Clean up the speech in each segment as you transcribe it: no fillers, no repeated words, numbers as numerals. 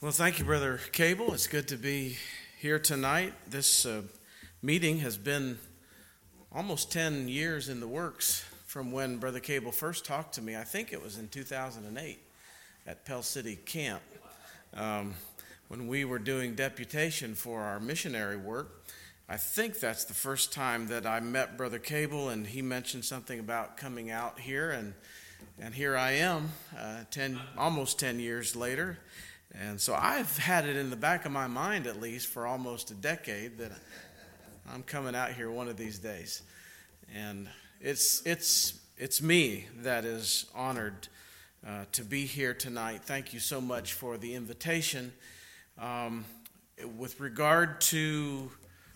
Well, thank you, Brother Cable. It's good to be here tonight. This meeting has been almost 10 years in the works from when Brother Cable first talked to me. I think it was in 2008 at Pell City Camp when we were doing deputation for our missionary work. I think that's the first time that I met Brother Cable, and he mentioned something about coming out here, and here I am almost 10 years later. And so I've had it in the back of my mind, at least, for almost a decade that I'm coming out here one of these days. And it's me that is honored to be here tonight. Thank you so much for the invitation. With regard to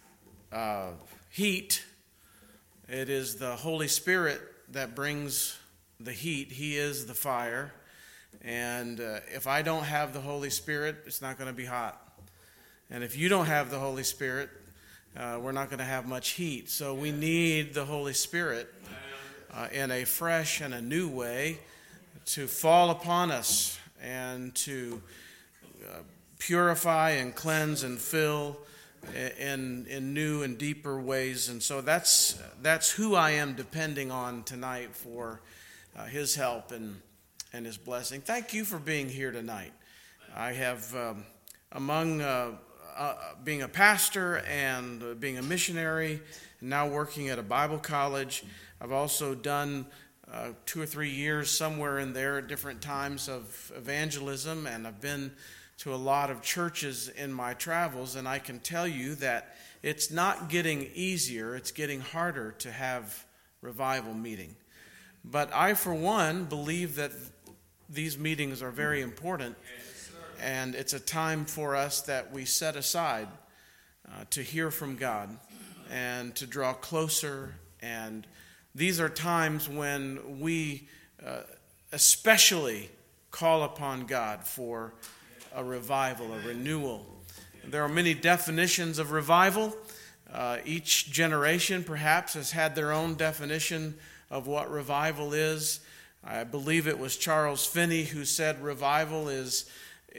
heat, it is the Holy Spirit that brings the heat. He is the fire. And if I don't have the Holy Spirit, it's not going to be hot. And if you don't have the Holy Spirit, we're not going to have much heat. So we need the Holy Spirit in a fresh and a new way to fall upon us and to purify and cleanse and fill in new and deeper ways. And so that's who I am depending on tonight for His help and His blessing. Thank you for being here tonight. I have, among being a pastor and being a missionary, and now working at a Bible college, I've also done 2 or 3 years somewhere in there at different times of evangelism, and I've been to a lot of churches in my travels, and I can tell you that it's not getting easier, it's getting harder to have revival meeting. But I, for one, believe that these meetings are very important, and it's a time for us that we set aside to hear from God and to draw closer. And these are times when we especially call upon God for a revival, a renewal. There are many definitions of revival. Each generation perhaps has had their own definition of what revival is. I believe it was Charles Finney who said revival is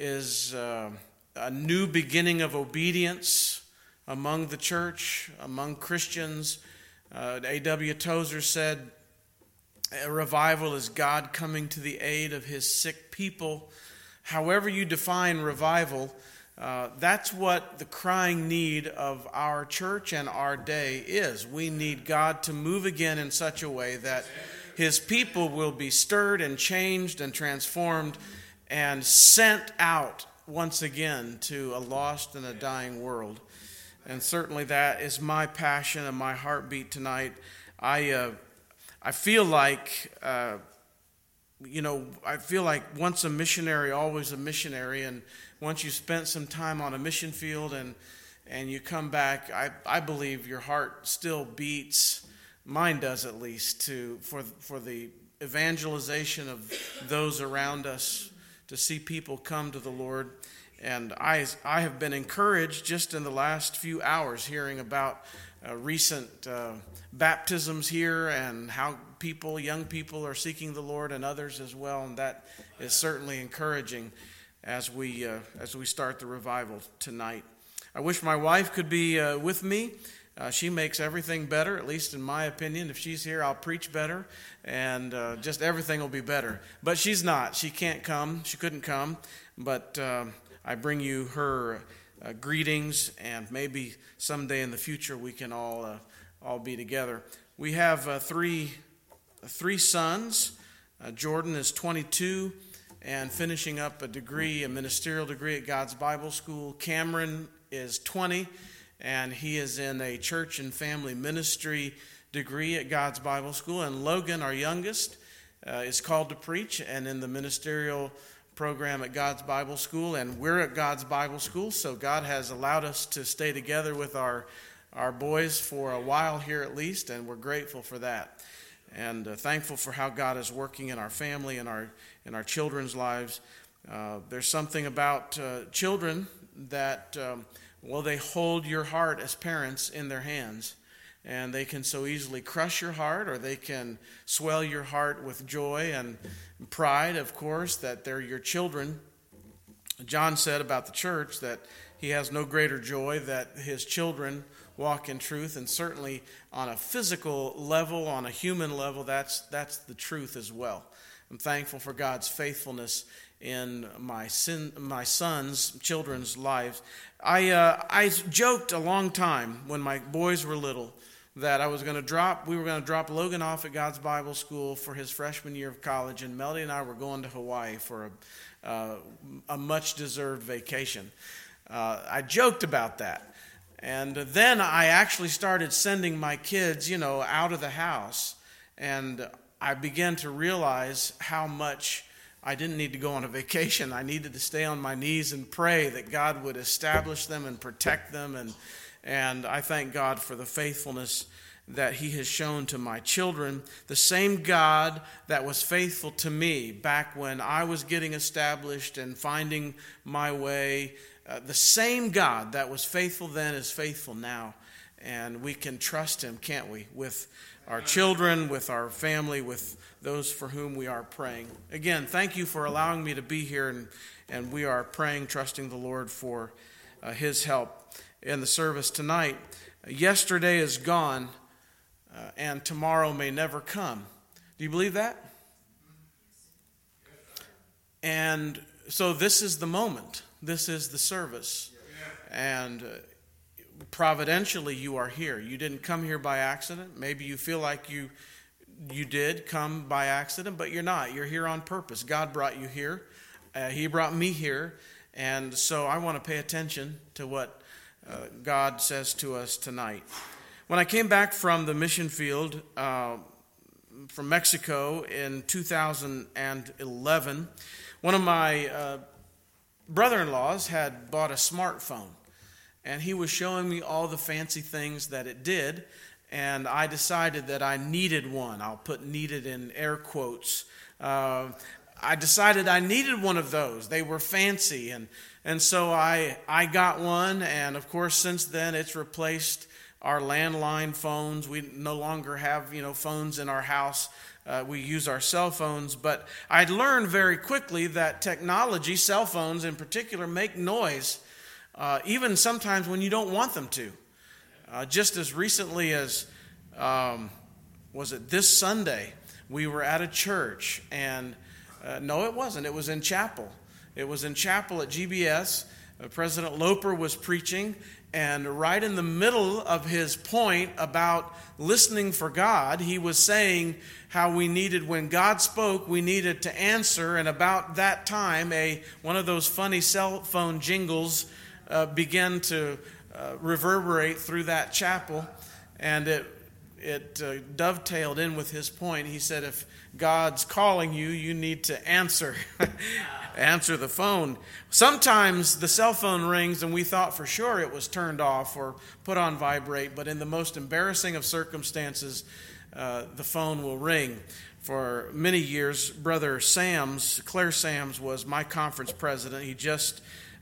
a new beginning of obedience among the church, among Christians. A.W. Tozer said a revival is God coming to the aid of His sick people. However you define revival, that's what the crying need of our church and our day is. We need God to move again in such a way that His people will be stirred and changed and transformed and sent out once again to a lost and a dying world. And certainly that is my passion and my heartbeat tonight. I feel like, I feel like once a missionary, always a missionary. And once you spent some time on a mission field and you come back, I believe your heart still beats. Mine does, at least, for the evangelization of those around us, to see people come to the Lord. And I have been encouraged just in the last few hours hearing about recent baptisms here and how young people are seeking the Lord, and others as well. And that is certainly encouraging as we start the revival tonight. I wish my wife could be with me. She makes everything better, at least in my opinion. If she's here, I'll preach better, and just everything will be better. But she's not. She can't come. She couldn't come. But I bring you her greetings, and maybe someday in the future we can all be together. We have three sons. Jordan is 22 and finishing up a ministerial degree at God's Bible School. Cameron is 20. And he is in a church and family ministry degree at God's Bible School. And Logan, our youngest, is called to preach and in the ministerial program at God's Bible School. And we're at God's Bible School, so God has allowed us to stay together with our boys for a while here at least, and we're grateful for that. And thankful for how God is working in our family and in our children's lives. There's something about children that... they hold your heart as parents in their hands, and they can so easily crush your heart, or they can swell your heart with joy and pride, of course, that they're your children. John said about the church that he has no greater joy that his children walk in truth, and certainly on a physical level, on a human level, that's the truth as well. I'm thankful for God's faithfulness in my children's lives. I joked a long time when my boys were little that we were going to drop Logan off at God's Bible School for his freshman year of college, and Melody and I were going to Hawaii for a much-deserved vacation. I joked about that. And then I actually started sending my kids, out of the house, and I began to realize how much I didn't need to go on a vacation. I needed to stay on my knees and pray that God would establish them and protect them. And I thank God for the faithfulness that he has shown to my children. The same God that was faithful to me back when I was getting established and finding my way, the same God that was faithful then is faithful now. And we can trust him, can't we? With our children, with our family, with those for whom we are praying. Again, thank you for allowing me to be here, and we are praying, trusting the Lord for his help in the service tonight. Yesterday is gone, and tomorrow may never come. Do you believe that? And so this is the moment. This is the service. And providentially, you are here. You didn't come here by accident. Maybe you feel like you did come by accident, but you're not. You're here on purpose. God brought you here. He brought me here. And so I want to pay attention to what God says to us tonight. When I came back from the mission field from Mexico in 2011, one of my brother-in-laws had bought a smartphone, and he was showing me all the fancy things that it did, and I decided that I needed one. I'll put needed in air quotes. I decided I needed one of those. They were fancy, and so I got one, and of course since then it's replaced our landline phones. We no longer have phones in our house. We use our cell phones, but I learned very quickly that technology, cell phones in particular, make noise, even sometimes when you don't want them to. Just as recently as, was it this Sunday, we were at a church, and no, it wasn't. It was in chapel. It was in chapel at GBS. President Loper was preaching, and right in the middle of his point about listening for God, he was saying how we needed, when God spoke, we needed to answer. And about that time, one of those funny cell phone jingles began to reverberate through that chapel, and it dovetailed in with his point. He said, if God's calling you, you need to answer. Answer the phone. Sometimes the cell phone rings and we thought for sure it was turned off or put on vibrate, but in the most embarrassing of circumstances, the phone will ring. For many years, Brother Claire Sams, was my conference president. He just,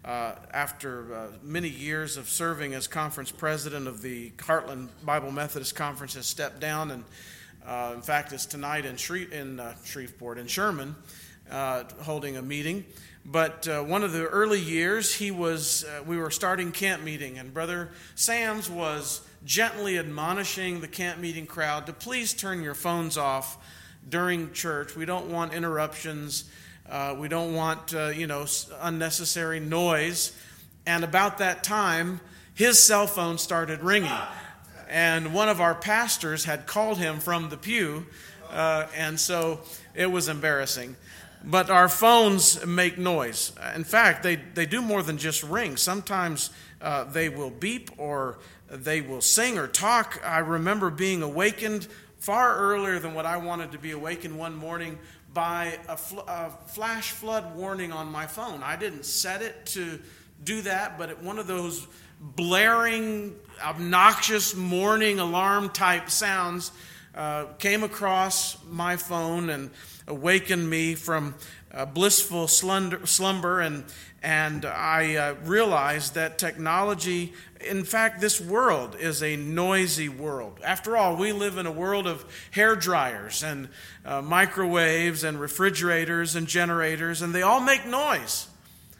after many years of serving as conference president of the Heartland Bible Methodist Conference, has stepped down, and in fact, it's tonight in Shreveport, in Sherman, holding a meeting. But one of the early years, we were starting camp meeting, and Brother Sams was gently admonishing the camp meeting crowd to please turn your phones off during church. We don't want interruptions. We don't want unnecessary noise. And about that time, his cell phone started ringing, and one of our pastors had called him from the pew, and so it was embarrassing. But our phones make noise. In fact, they do more than just ring. Sometimes they will beep, or they will sing or talk. I remember being awakened far earlier than what I wanted to be awakened one morning by a flash flood warning on my phone. I didn't set it to do that, but one of those blaring, obnoxious morning alarm type sounds came across my phone and awakened me from blissful slumber, and I realized that technology, in fact, this world is a noisy world. After all, we live in a world of hair dryers and microwaves and refrigerators and generators, and they all make noise.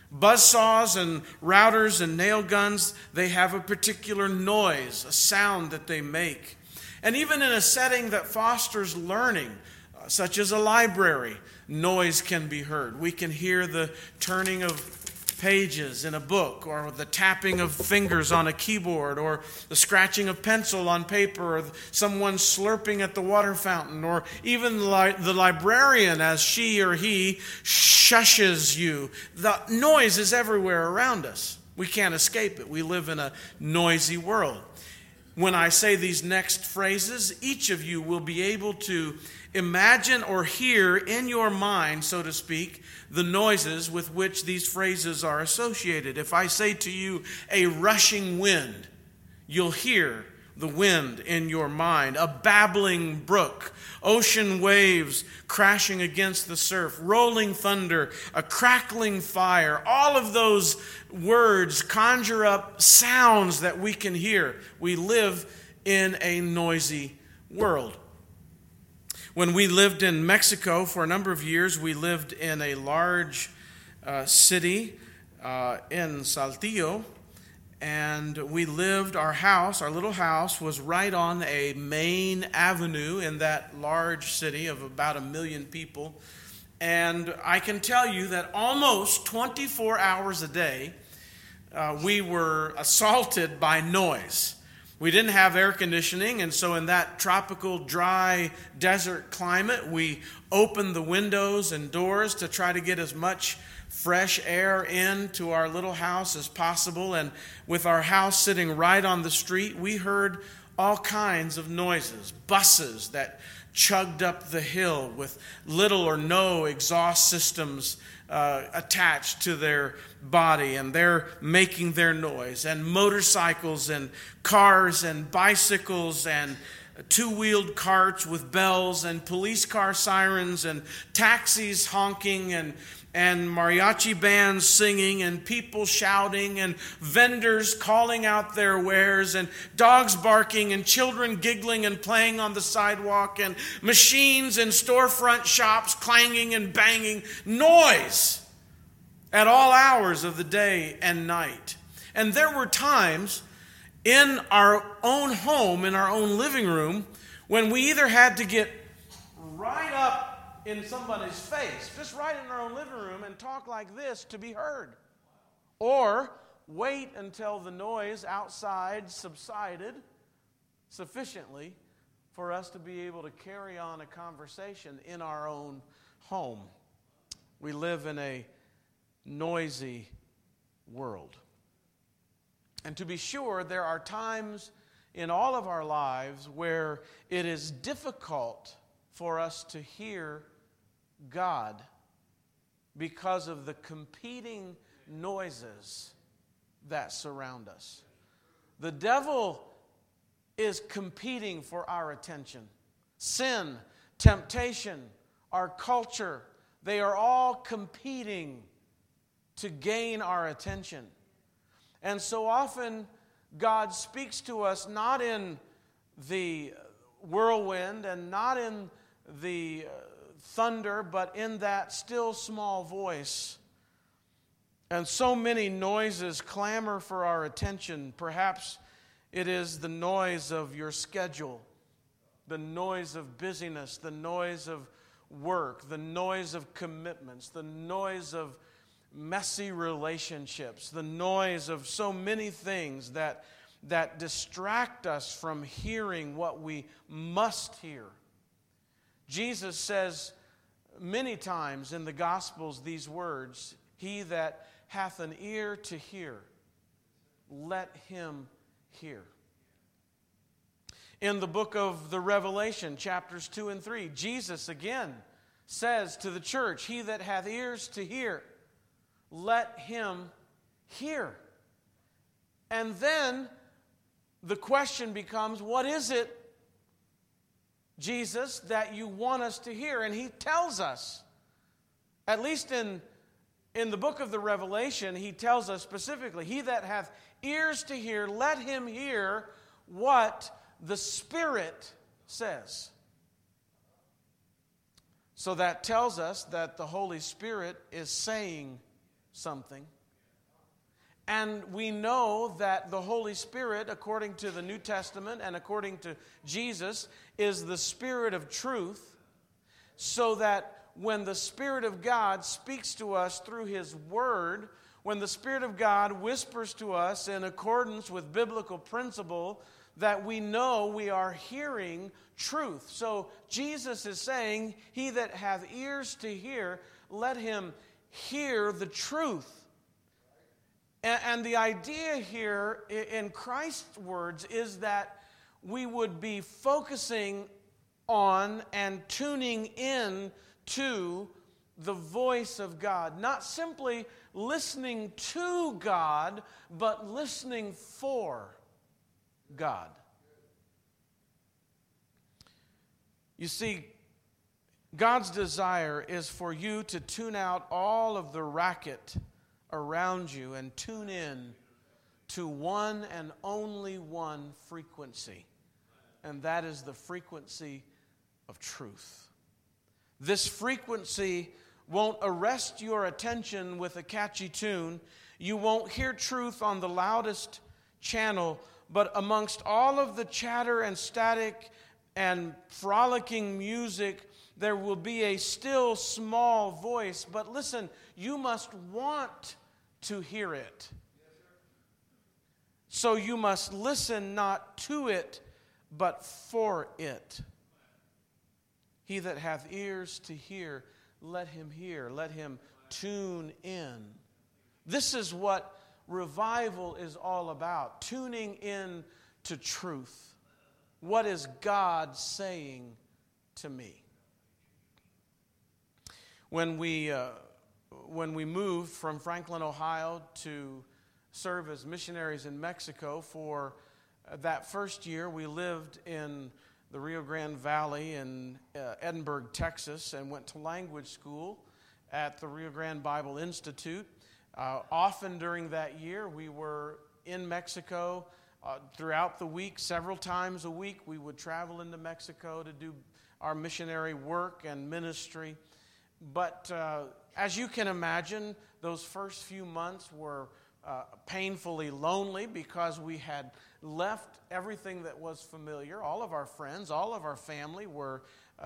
Buzzsaws and routers and nail guns, they have a particular noise, a sound that they make. And even in a setting that fosters learning, such as a library, noise can be heard. We can hear the turning of pages in a book, or the tapping of fingers on a keyboard, or the scratching of pencil on paper, or someone slurping at the water fountain, or even the librarian as she or he shushes you. The noise is everywhere around us. We can't escape it. We live in a noisy world. When I say these next phrases, each of you will be able to imagine or hear in your mind, so to speak, the noises with which these phrases are associated. If I say to you, a rushing wind, you'll hear the wind in your mind. A babbling brook, ocean waves crashing against the surf, rolling thunder, a crackling fire. All of those words conjure up sounds that we can hear. We live in a noisy world. When we lived in Mexico for a number of years, we lived in a large city in Saltillo, and we lived, our little house was right on a main avenue in that large city of about 1 million people. And I can tell you that almost 24 hours a day, we were assaulted by noise. We didn't have air conditioning, and so in that tropical, dry, desert climate, we opened the windows and doors to try to get as much fresh air into our little house as possible. And with our house sitting right on the street, we heard all kinds of noises. Buses that chugged up the hill with little or no exhaust systems attached to their body, and they're making their noise. And motorcycles and cars and bicycles and two-wheeled carts with bells and police car sirens and taxis honking and mariachi bands singing and people shouting and vendors calling out their wares and dogs barking and children giggling and playing on the sidewalk and machines in storefront shops clanging and banging. Noise at all hours of the day and night. And there were times in our own home, in our own living room, when we either had to get right up in somebody's face, just right in our own living room, and talk like this to be heard, or wait until the noise outside subsided sufficiently for us to be able to carry on a conversation in our own home. We live in a noisy world. And to be sure, there are times in all of our lives where it is difficult for us to hear God because of the competing noises that surround us. The devil is competing for our attention. Sin, temptation, our culture, they are all competing to gain our attention. And so often God speaks to us not in the whirlwind and not in the thunder, but in that still small voice. And so many noises clamor for our attention. Perhaps it is the noise of your schedule, the noise of busyness, the noise of work, the noise of commitments, the noise of messy relationships, the noise of so many things that distract us from hearing what we must hear. Jesus says many times in the Gospels these words, "He that hath an ear to hear, let him hear." In the book of the Revelation, chapters 2 and 3, Jesus again says to the church, "He that hath ears to hear, let him hear." And then the question becomes, what is it, Jesus, that you want us to hear? And he tells us, at least in the book of the Revelation, he tells us specifically, "He that hath ears to hear, let him hear what the Spirit says." So that tells us that the Holy Spirit is saying something. And we know that the Holy Spirit, according to the New Testament and according to Jesus, is the Spirit of truth, so that when the Spirit of God speaks to us through His Word, when the Spirit of God whispers to us in accordance with biblical principle, that we know we are hearing truth. So Jesus is saying, he that hath ears to hear, let him hear the truth. And the idea here in Christ's words is that we would be focusing on and tuning in to the voice of God. Not simply listening to God, but listening for God. You see, God's desire is for you to tune out all of the racket around you and tune in to one and only one frequency, and that is the frequency of truth. This frequency won't arrest your attention with a catchy tune. You won't hear truth on the loudest channel, but amongst all of the chatter and static and frolicking music, there will be a still small voice. But listen, you must want to hear it. So you must listen not to it, but for it. He that hath ears to hear, let him hear. Let him tune in. This is what revival is all about. Tuning in to truth. What is God saying to me? When we moved from Franklin, Ohio to serve as missionaries in Mexico, for that first year we lived in the Rio Grande Valley in Edinburgh, Texas, and went to language school at the Rio Grande Bible Institute. Often during that year we were in Mexico throughout the week. Several times a week we would travel into Mexico to do our missionary work and ministry. But as you can imagine, those first few months were painfully lonely because we had left everything that was familiar. All of our friends, all of our family were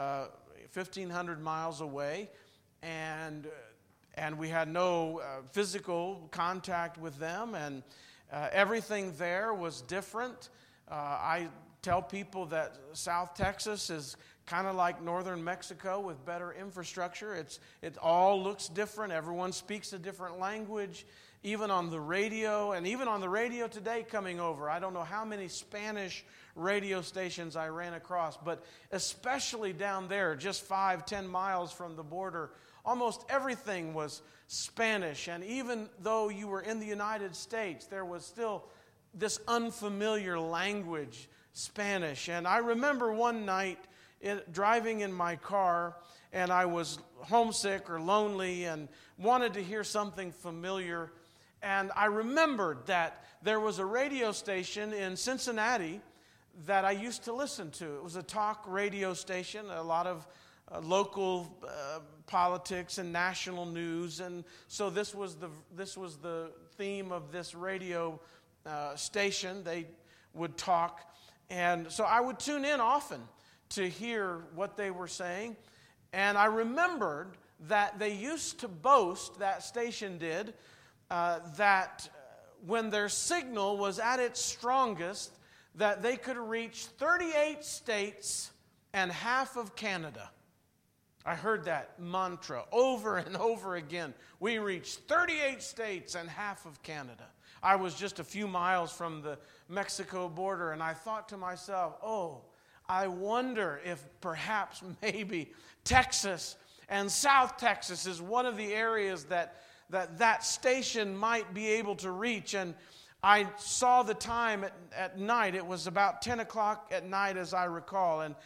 1,500 miles away, and we had no physical contact with them, and everything there was different. I tell people that South Texas is kind of like northern Mexico with better infrastructure. It all looks different. Everyone speaks a different language, even on the radio. And even on the radio today coming over, I don't know how many Spanish radio stations I ran across, but especially down there, just 5-10 miles from the border, almost everything was Spanish. And even though you were in the United States, there was still this unfamiliar language, Spanish. And I remember one night driving in my car, and I was homesick or lonely and wanted to hear something familiar. And I remembered that there was a radio station in Cincinnati that I used to listen to. It was a talk radio station, a lot of local politics and national news, and so this was the theme of this radio station. They would talk, and so I would tune in often to hear what they were saying. And I remembered that they used to boast, that station did, that when their signal was at its strongest, that they could reach 38 states and half of Canada. I heard that mantra over and over again. We reached 38 states and half of Canada. I was just a few miles from the Mexico border, and I thought to myself, oh, I wonder if perhaps maybe Texas and South Texas is one of the areas that station might be able to reach. And I saw the time at night. It was about 10 o'clock at night, as I recall. And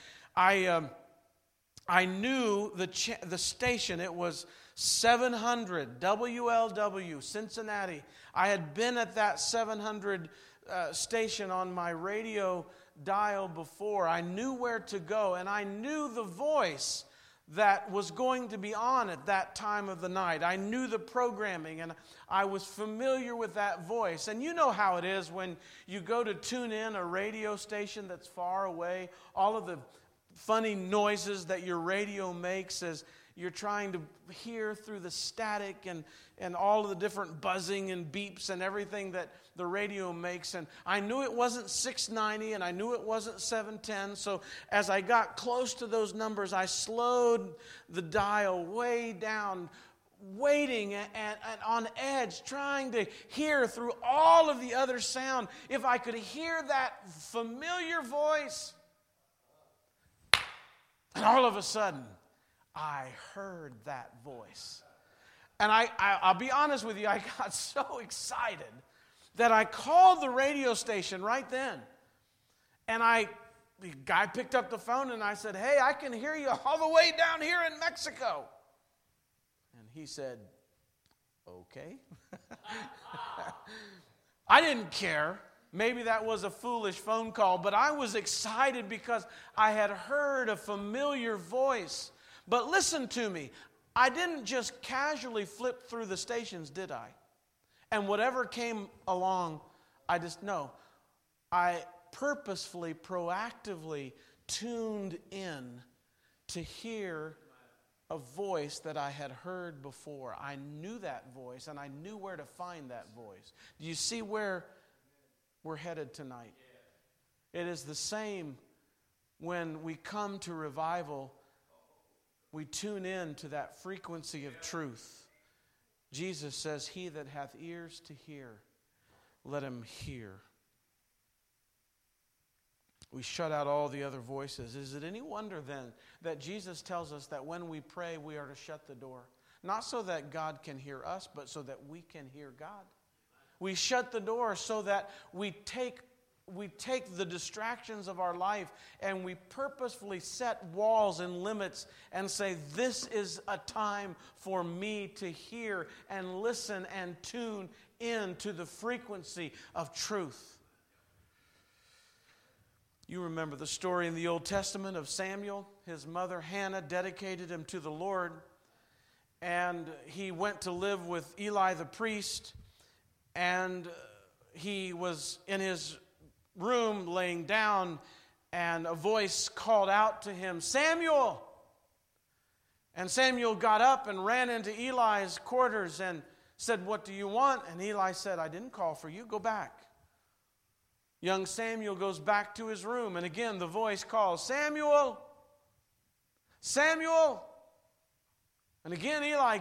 I knew the station. It was 700 WLW, Cincinnati. I had been at that 700 station on my radio dial before. I knew where to go, and I knew the voice that was going to be on at that time of the night. I knew the programming, and I was familiar with that voice. And you know how it is when you go to tune in a radio station that's far away, all of the funny noises that your radio makes as you're trying to hear through the static and all of the different buzzing and beeps and everything that the radio makes. And I knew it wasn't 690 and I knew it wasn't 710. So as I got close to those numbers, I slowed the dial way down, waiting and on edge, trying to hear through all of the other sound if I could hear that familiar voice. And all of a sudden, I heard that voice. And I'll be honest with you, I got so excited that I called the radio station right then. And the guy picked up the phone and I said, "Hey, I can hear you all the way down here in Mexico." And he said, "Okay." I didn't care. Maybe that was a foolish phone call, but I was excited because I had heard a familiar voice. But listen to me, I didn't just casually flip through the stations, did I? And whatever came along, I purposefully, proactively tuned in to hear a voice that I had heard before. I knew that voice, and I knew where to find that voice. Do you see where we're headed tonight? It is the same when we come to revival. We tune in to that frequency of truth. Jesus says, "He that hath ears to hear, let him hear." We shut out all the other voices. Is it any wonder then that Jesus tells us that when we pray, we are to shut the door? Not so that God can hear us, but so that we can hear God. We shut the door so that we take the distractions of our life and we purposefully set walls and limits and say, "This is a time for me to hear and listen and tune in to the frequency of truth." You remember the story in the Old Testament of Samuel. His mother Hannah dedicated him to the Lord, and he went to live with Eli the priest, and he was in his room laying down, and a voice called out to him, "Samuel!" And Samuel got up and ran into Eli's quarters and said, "What do you want?" And Eli said, "I didn't call for you, go back." Young Samuel goes back to his room, and again the voice calls, "Samuel! Samuel!" And again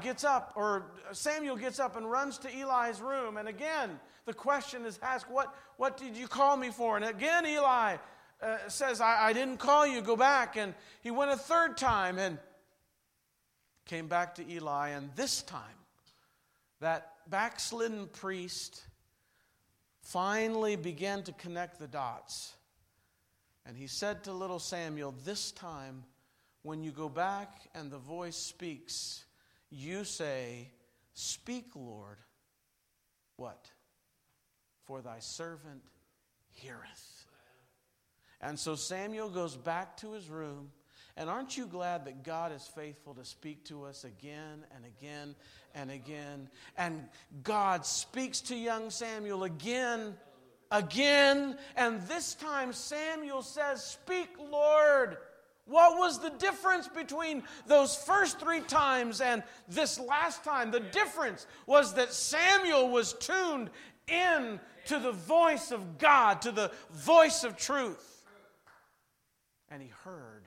Samuel gets up and runs to Eli's room, and again the question is asked, what did you call me for? And again Eli says, I didn't call you, go back. And he went a third time and came back to Eli, and this time that backslidden priest finally began to connect the dots. And he said to little Samuel, "This time, when you go back and the voice speaks, you say, 'Speak, Lord.' What? For thy servant heareth." And so Samuel goes back to his room. And aren't you glad that God is faithful to speak to us again and again and again? And God speaks to young Samuel again, and this time Samuel says, "Speak, Lord." What was the difference between those first 3 times and this last time? The difference was that Samuel was tuned in to the voice of God, to the voice of truth. And he heard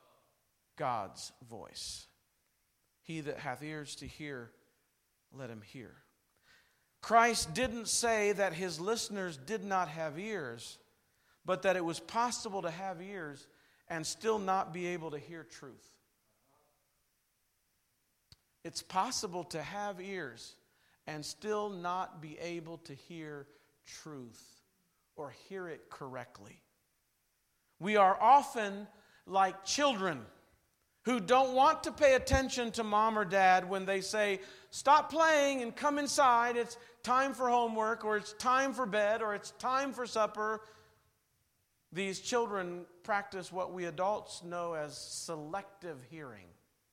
God's voice. "He that hath ears to hear, let him hear." Christ didn't say that his listeners did not have ears, but that it was possible to have ears and still not be able to hear truth. It's possible to have ears and still not be able to hear truth or hear it correctly. We are often like children who don't want to pay attention to mom or dad when they say, "Stop playing and come inside. It's time for homework," or "It's time for bed," or "It's time for supper." These children practice what we adults know as selective hearing.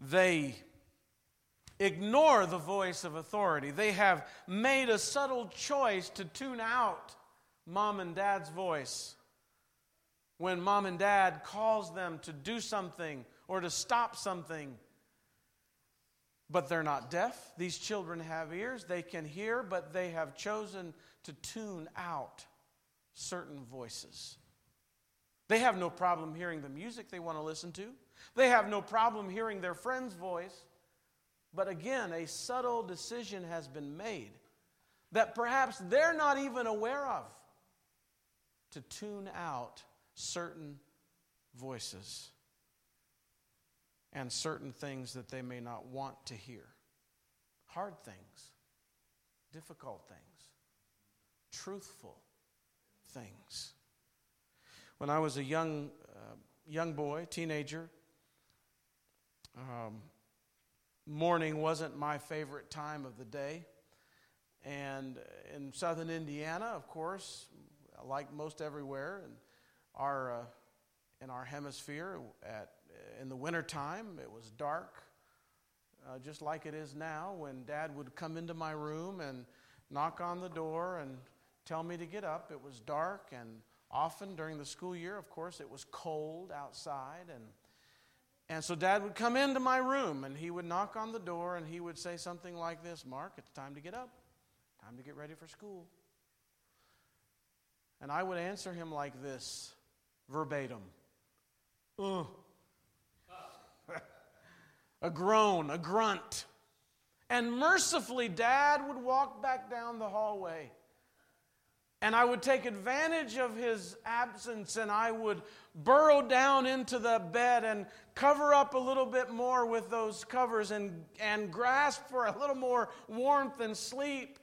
they ignore the voice of authority. They have made a subtle choice to tune out mom and dad's voice. When mom and dad calls them to do something or to stop something, but they're not deaf. These children have ears. They can hear, but they have chosen to tune out certain voices. They have no problem hearing the music they want to listen to. They have no problem hearing their friend's voice. But again, a subtle decision has been made that perhaps they're not even aware of to tune out certain voices and certain things that they may not want to hear. Hard things, difficult things, truthful things. When I was a young boy, teenager, morning wasn't my favorite time of the day. And in southern Indiana, of course, like most everywhere, in our hemisphere, in the wintertime, it was dark, just like it is now, when Dad would come into my room and knock on the door and tell me to get up. It was dark, and often during the school year, of course, it was cold outside. And so Dad would come into my room, and he would knock on the door, and he would say something like this: "Mark, it's time to get up. Time to get ready for school." And I would answer him like this, verbatim. A groan, a grunt. And mercifully, Dad would walk back down the hallway. And I would take advantage of his absence, and I would burrow down into the bed and cover up a little bit more with those covers and grasp for a little more warmth and sleep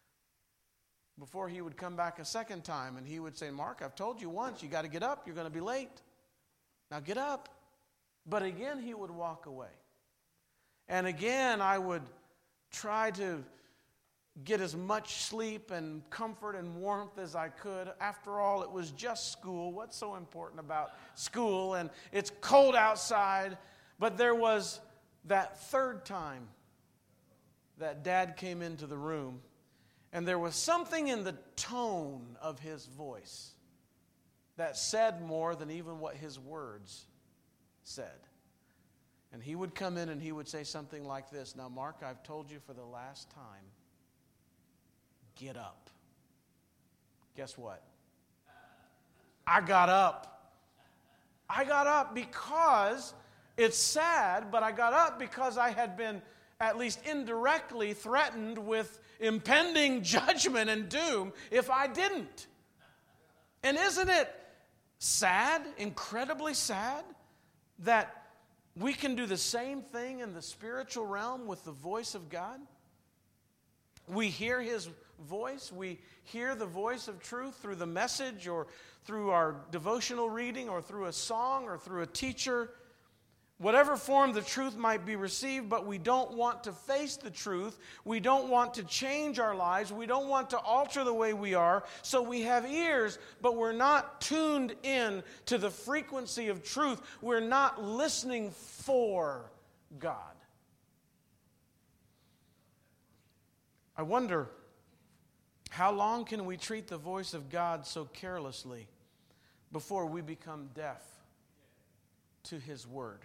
before he would come back a second time. And he would say, "Mark, I've told you once, you got to get up. You're going to be late. Now get up." But again, he would walk away. And again, I would try to get as much sleep and comfort and warmth as I could. After all, it was just school. What's so important about school? And it's cold outside. But there was that third time that Dad came into the room, and there was something in the tone of his voice that said more than even what his words said. And he would come in and he would say something like this: "Now, Mark, I've told you for the last time, get up." Guess what? I got up. I got up because it's sad, but I got up because I had been at least indirectly threatened with impending judgment and doom if I didn't. And isn't it sad, incredibly sad, that we can do the same thing in the spiritual realm with the voice of God? We hear His voice. We hear the voice of truth through the message or through our devotional reading or through a song or through a teacher. Whatever form the truth might be received, but we don't want to face the truth. We don't want to change our lives. We don't want to alter the way we are. So we have ears, but we're not tuned in to the frequency of truth. We're not listening for God. I wonder, how long can we treat the voice of God so carelessly before we become deaf to His word?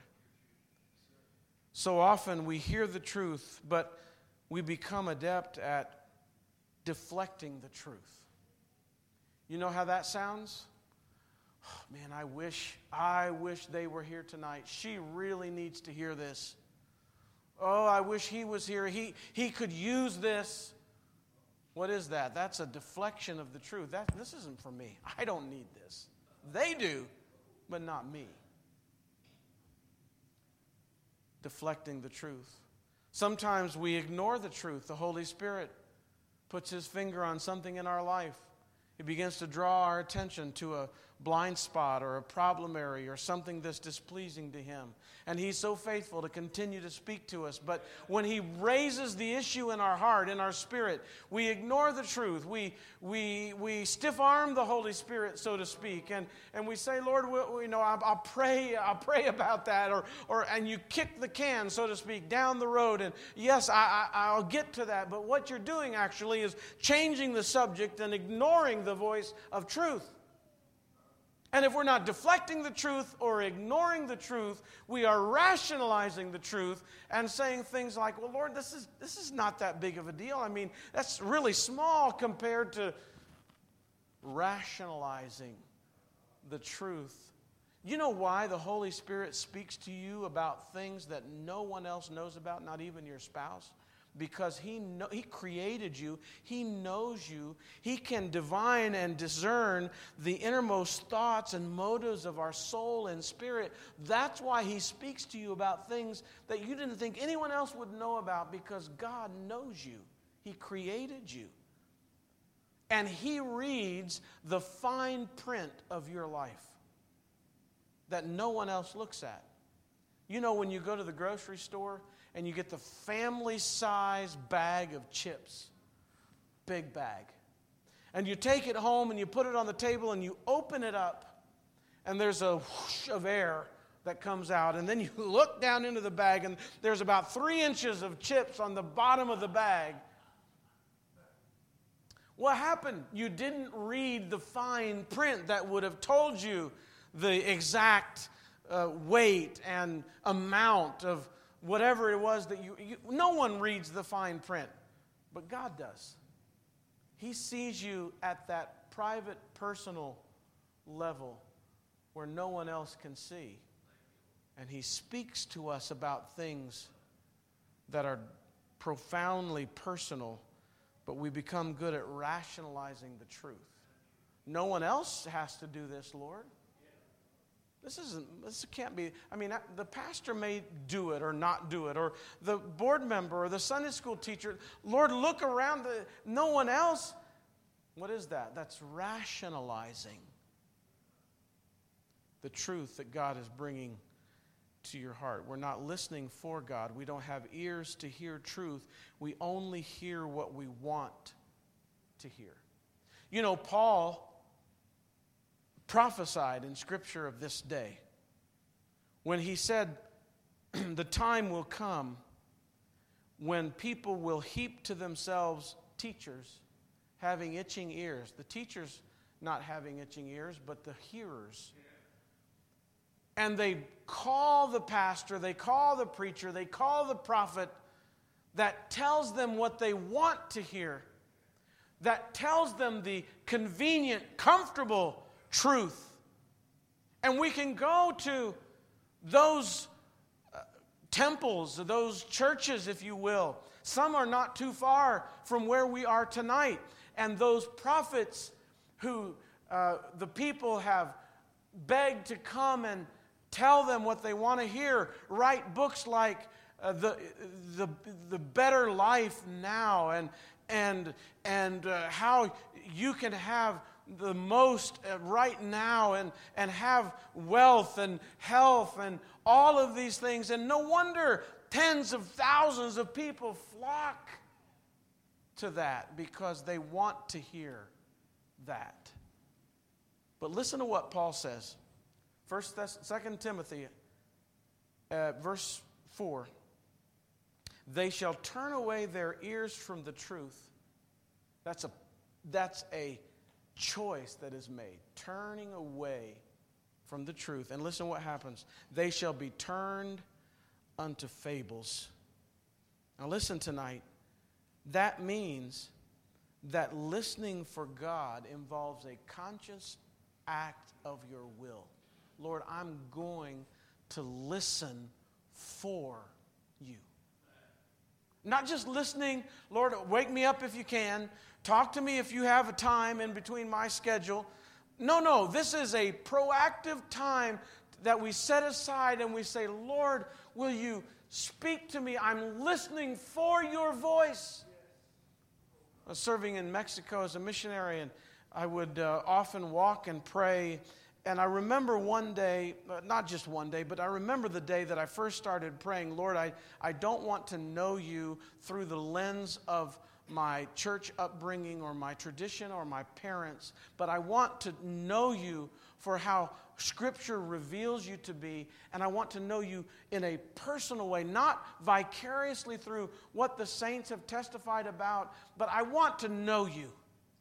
So often we hear the truth, but we become adept at deflecting the truth. You know how that sounds? Oh, man, I wish they were here tonight. She really needs to hear this. Oh, I wish he was here. He could use this. What is that? That's a deflection of the truth. This isn't for me. I don't need this. They do, but not me. Deflecting the truth. Sometimes we ignore the truth. The Holy Spirit puts His finger on something in our life. He begins to draw our attention to a blind spot or a problem area or something that's displeasing to Him. And He's so faithful to continue to speak to us. But when He raises the issue in our heart, in our spirit, we ignore the truth. We stiff-arm the Holy Spirit, so to speak. And we say, Lord, I'll pray about that. And you kick the can, so to speak, down the road. And yes, I'll get to that. But what you're doing actually is changing the subject and ignoring the voice of truth. And if we're not deflecting the truth or ignoring the truth, we are rationalizing the truth and saying things like, well, Lord, this is not that big of a deal. I mean, that's really small compared to rationalizing the truth. You know why the Holy Spirit speaks to you about things that no one else knows about, not even your spouse? Because He created you. He knows you. He can divine and discern the innermost thoughts and motives of our soul and spirit. That's why He speaks to you about things that you didn't think anyone else would know about, because God knows you. He created you. And He reads the fine print of your life that no one else looks at. You know, when you go to the grocery store and you get the family-size bag of chips, big bag, and you take it home and you put it on the table and you open it up, and there's a whoosh of air that comes out, and then you look down into the bag and there's about 3 inches of chips on the bottom of the bag. What happened? You didn't read the fine print that would have told you the exact weight and amount of whatever it was that you. No one reads the fine print, but God does. He sees you at that private, personal level where no one else can see. And He speaks to us about things that are profoundly personal, but we become good at rationalizing the truth. No one else has to do this, Lord. This can't be, I mean, the pastor may do it or not do it, or the board member or the Sunday school teacher. Lord, look around, no one else. What is that? That's rationalizing the truth that God is bringing to your heart. We're not listening for God. We don't have ears to hear truth. We only hear what we want to hear. You know, Paul prophesied in Scripture of this day when he said, the time will come when people will heap to themselves teachers having itching ears. The teachers not having itching ears, but the hearers. And they call the pastor, they call the preacher, they call the prophet that tells them what they want to hear, that tells them the convenient, comfortable truth. And we can go to those temples, those churches, if you will. Some are not too far from where we are tonight. And those prophets who the people have begged to come and tell them what they want to hear, write books like the Better Life Now, and how you can have the most right now and have wealth and health and all of these things. And no wonder tens of thousands of people flock to that, because they want to hear that. But listen to what Paul says. 2 Timothy, verse 4. They shall turn away their ears from the truth. That's a choice that is made. Turning away from the truth. And listen what happens. They shall be turned unto fables. Now listen tonight. That means that listening for God involves a conscious act of your will. Lord, I'm going to listen for you. Not just listening, Lord, wake me up if you can. Talk to me if you have a time in between my schedule. No, this is a proactive time that we set aside and we say, Lord, will you speak to me? I'm listening for your voice. I was serving in Mexico as a missionary, and I would often walk and pray I remember one day, not just one day, but I remember the day that I first started praying, Lord, I don't want to know you through the lens of my church upbringing or my tradition or my parents, but I want to know you for how Scripture reveals you to be, and I want to know you in a personal way, not vicariously through what the saints have testified about, but I want to know you.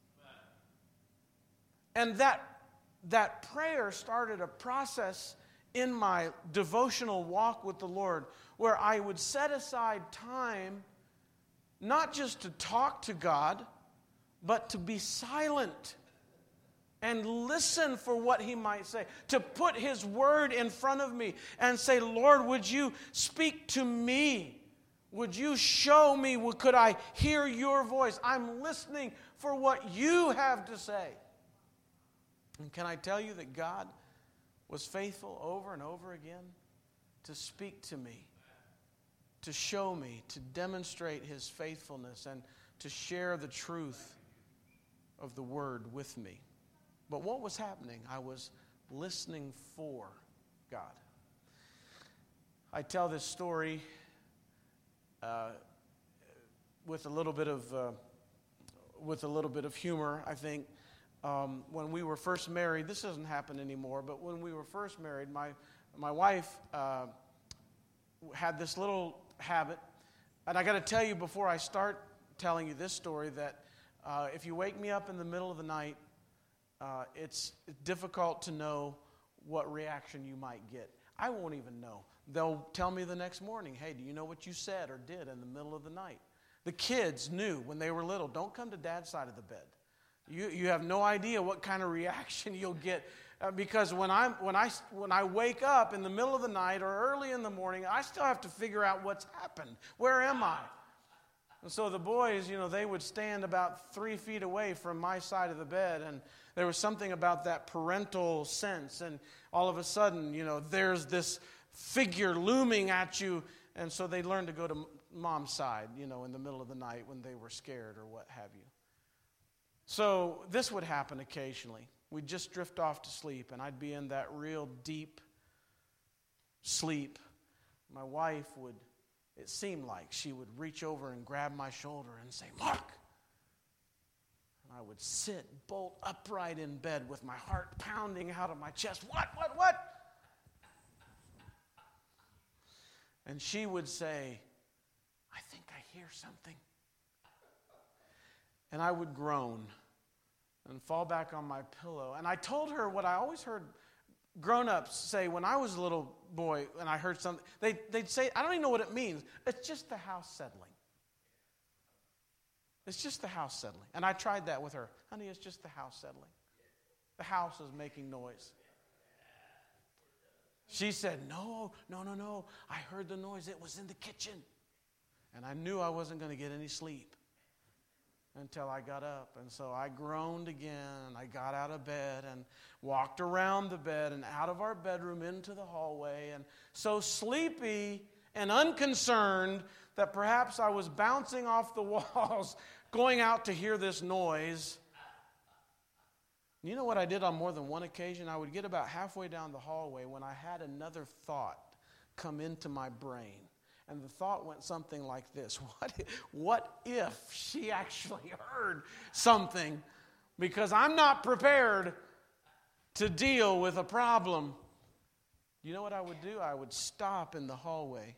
And that prayer started a process in my devotional walk with the Lord where I would set aside time not just to talk to God, but to be silent and listen for what He might say, to put His word in front of me and say, Lord, would you speak to me? Would you show me? Could I hear your voice? I'm listening for what you have to say. And can I tell you that God was faithful over and over again to speak to me, to show me, to demonstrate His faithfulness, and to share the truth of the Word with me. But what was happening? I was listening for God. I tell this story with a little bit of humor, I think. When we were first married, this doesn't happen anymore, but when we were first married, my wife had this little habit, and I got to tell you before I start telling you this story that if you wake me up in the middle of the night, it's difficult to know what reaction you might get. I won't even know. They'll tell me the next morning, hey, do you know what you said or did in the middle of the night? The kids knew when they were little, don't come to Dad's side of the bed. You have no idea what kind of reaction you'll get because when I wake up in the middle of the night or early in the morning, I still have to figure out what's happened. Where am I? And so the boys, they would stand about 3 feet away from my side of the bed, and there was something about that parental sense, and all of a sudden, there's this figure looming at you, and so they learned to go to Mom's side, in the middle of the night when they were scared or what have you. So this would happen occasionally. We'd just drift off to sleep, and I'd be in that real deep sleep. My wife would, it seemed like she would reach over and grab my shoulder and say, Mark. And I would sit bolt upright in bed with my heart pounding out of my chest. What? And she would say, I think I hear something. And I would groan and fall back on my pillow. And I told her what I always heard grown-ups say when I was a little boy and I heard something. They'd say, I don't even know what it means. It's just the house settling. It's just the house settling. And I tried that with her. Honey, it's just the house settling. The house is making noise. She said, no. I heard the noise. It was in the kitchen. And I knew I wasn't going to get any sleep until I got up. And so I groaned again, and I got out of bed and walked around the bed and out of our bedroom into the hallway, and so sleepy and unconcerned that perhaps I was bouncing off the walls going out to hear this noise. You know what I did on more than one occasion? I would get about halfway down the hallway when I had another thought come into my brain. And the thought went something like this. What if she actually heard something? Because I'm not prepared to deal with a problem. You know what I would do? I would stop in the hallway.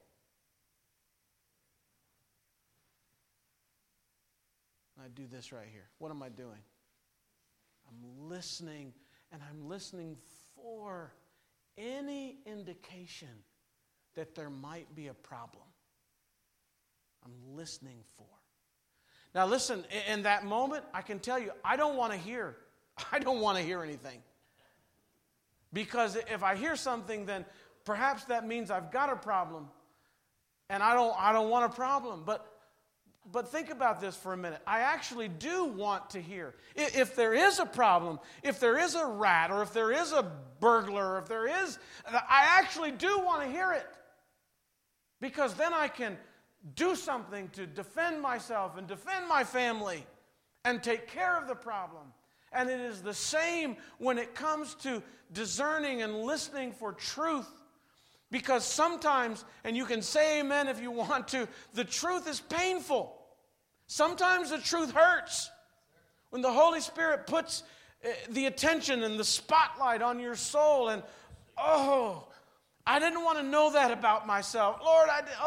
And I'd do this right here. What am I doing? I'm listening, and I'm listening for any indication that there might be a problem. I'm listening for. Now listen, in that moment, I can tell you, I don't want to hear anything. Because if I hear something, then perhaps that means I've got a problem. And I don't want a problem. But think about this for a minute. I actually do want to hear. If there is a problem, if there is a rat, or if there is a burglar, I actually do want to hear it. Because then I can do something to defend myself and defend my family and take care of the problem. And it is the same when it comes to discerning and listening for truth. Because sometimes, and you can say amen if you want to, the truth is painful. Sometimes the truth hurts. When the Holy Spirit puts the attention and the spotlight on your soul and, oh, I didn't want to know that about myself. Lord,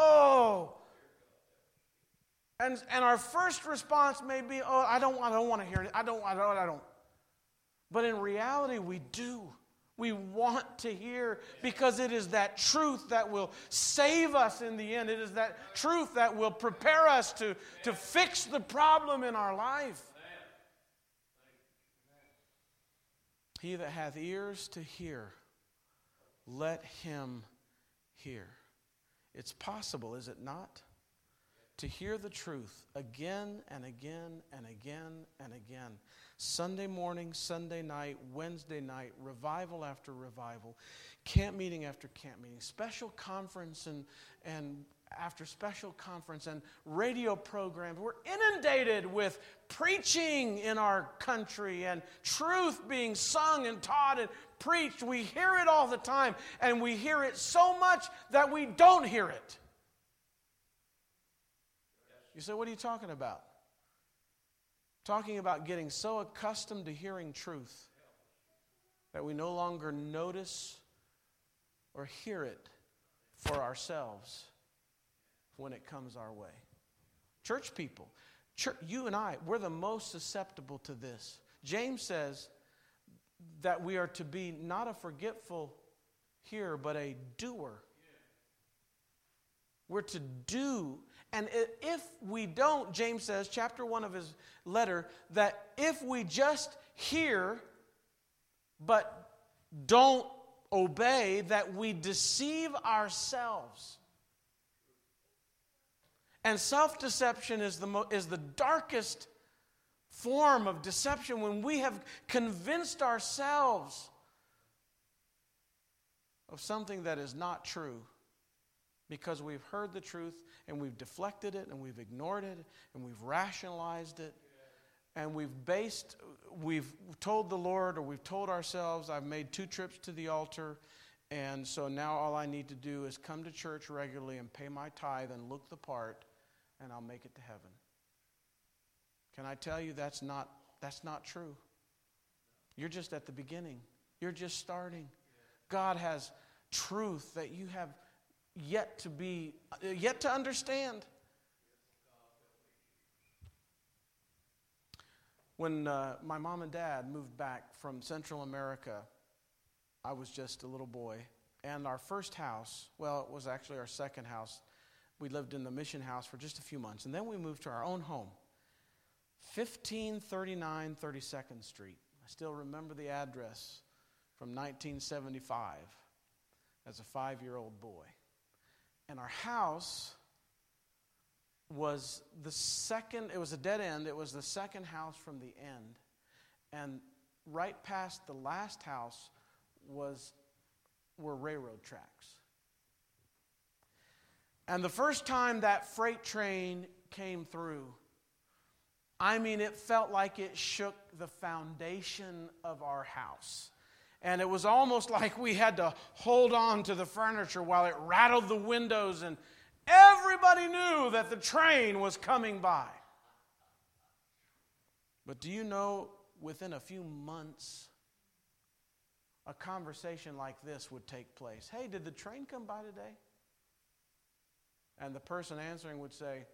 And our first response may be, oh, I don't want to hear it. I don't. But in reality, we do. We want to hear because it is that truth that will save us in the end. It is that truth that will prepare us to fix the problem in our life. He that hath ears to hear, let him hear. It's possible, is it not? To hear the truth again and again and again and again. Sunday morning, Sunday night, Wednesday night, revival after revival, camp meeting after camp meeting, special conference and after special conference and radio programs. We're inundated with preaching in our country and truth being sung and taught and preached. We hear it all the time, and we hear it so much that we don't hear it. You say, what are you talking about? Talking about getting so accustomed to hearing truth that we no longer notice or hear it for ourselves when it comes our way. Church people, you and I, we're the most susceptible to this. James says that we are to be not a forgetful hearer, but a doer. We're to do. And if we don't, James says, chapter 1 of his letter, that if we just hear but don't obey, that we deceive ourselves. And self-deception is the darkest form of deception when we have convinced ourselves of something that is not true. Because we've heard the truth and we've deflected it and we've ignored it and we've rationalized it and we've told the Lord or we've told ourselves, I've made 2 trips to the altar, and so now all I need to do is come to church regularly and pay my tithe and look the part, and I'll make it to heaven. Can I tell you that's not true? You're just at the beginning. You're just starting. God has truth that you have yet to understand. When my mom and dad moved back from Central America, I was just a little boy. And our first house, well, it was actually our second house. We lived in the mission house for just a few months. And then we moved to our own home, 1539 32nd Street. I still remember the address from 1975 as a 5-year-old boy. And our house was the second, it was a dead end, it was the second house from the end. And right past the last house were railroad tracks. And the first time that freight train came through, I mean, it felt like it shook the foundation of our house. And it was almost like we had to hold on to the furniture while it rattled the windows, and everybody knew that the train was coming by. But do you know, within a few months, a conversation like this would take place. Hey, did the train come by today? And the person answering would say,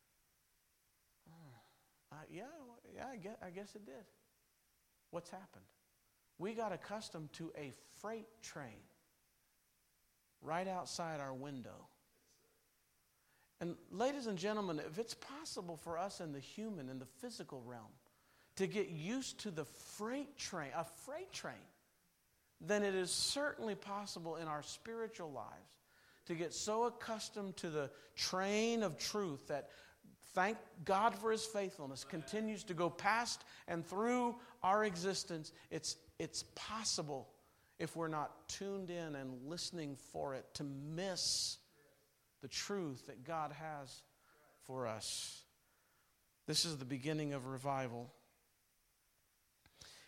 yeah, I guess it did. What's happened? We got accustomed to a freight train right outside our window. And ladies and gentlemen, if it's possible for us in the human, in the physical realm, to get used to the freight train, then it is certainly possible in our spiritual lives to get so accustomed to the train of truth that, thank God for His faithfulness, continues to go past and through our existence. It's possible, if we're not tuned in and listening for it, to miss the truth that God has for us. This is the beginning of revival.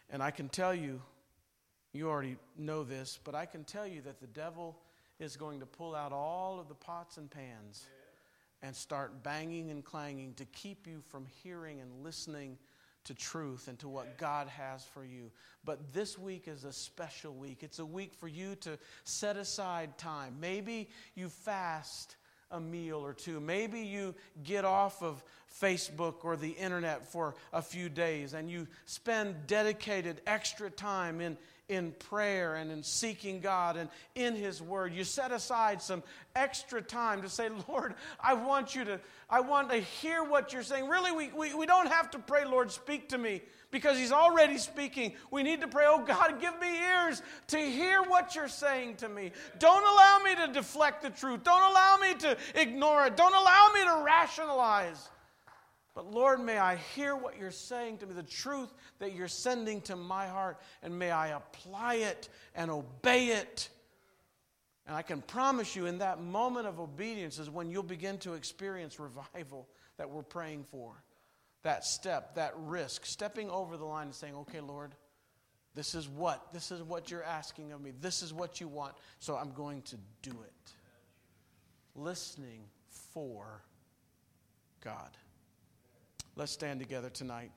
And I can tell you, you already know this, but I can tell you that the devil is going to pull out all of the pots and pans and start banging and clanging to keep you from hearing and listening to truth and to what God has for you. But this week is a special week. It's a week for you to set aside time. Maybe you fast a meal or two. Maybe you get off of Facebook or the internet for a few days and you spend dedicated extra time in prayer and in seeking God and in His Word. You set aside some extra time to say, Lord, I want to hear what you're saying. Really, we don't have to pray, Lord, speak to me, because He's already speaking. We need to pray, oh God, give me ears to hear what you're saying to me. Don't allow me to deflect the truth. Don't allow me to ignore it. Don't allow me to rationalize. But Lord, may I hear what you're saying to me, the truth that you're sending to my heart, and may I apply it and obey it. And I can promise you, in that moment of obedience is when you'll begin to experience revival that we're praying for. That step, that risk, stepping over the line and saying, okay, Lord, this is what you're asking of me. This is what you want, so I'm going to do it. Listening for God. Let's stand together tonight.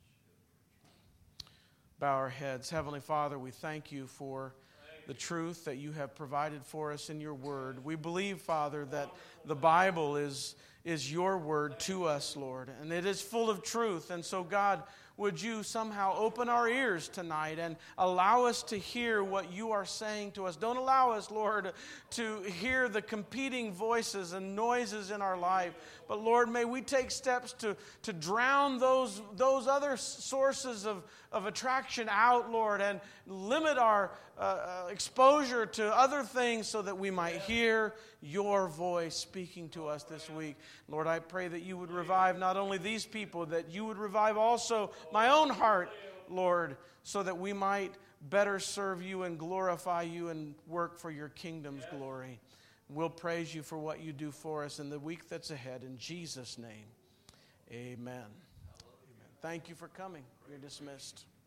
Bow our heads. Heavenly Father, we thank you for the truth that you have provided for us in your word. We believe, Father, that the Bible is your word to us, Lord, and it is full of truth. And so, God, would you somehow open our ears tonight and allow us to hear what you are saying to us. Don't allow us, Lord, to hear the competing voices and noises in our life. But, Lord, may we take steps to drown those other sources of attraction out, Lord, and limit our exposure to other things so that we might hear your voice speaking to us this week. Lord, I pray that you would revive not only these people, that you would revive also my own heart, Lord, so that we might better serve you and glorify you and work for your kingdom's glory. We'll praise you for what you do for us in the week that's ahead. In Jesus' name, amen. Amen. Thank you for coming. You're dismissed.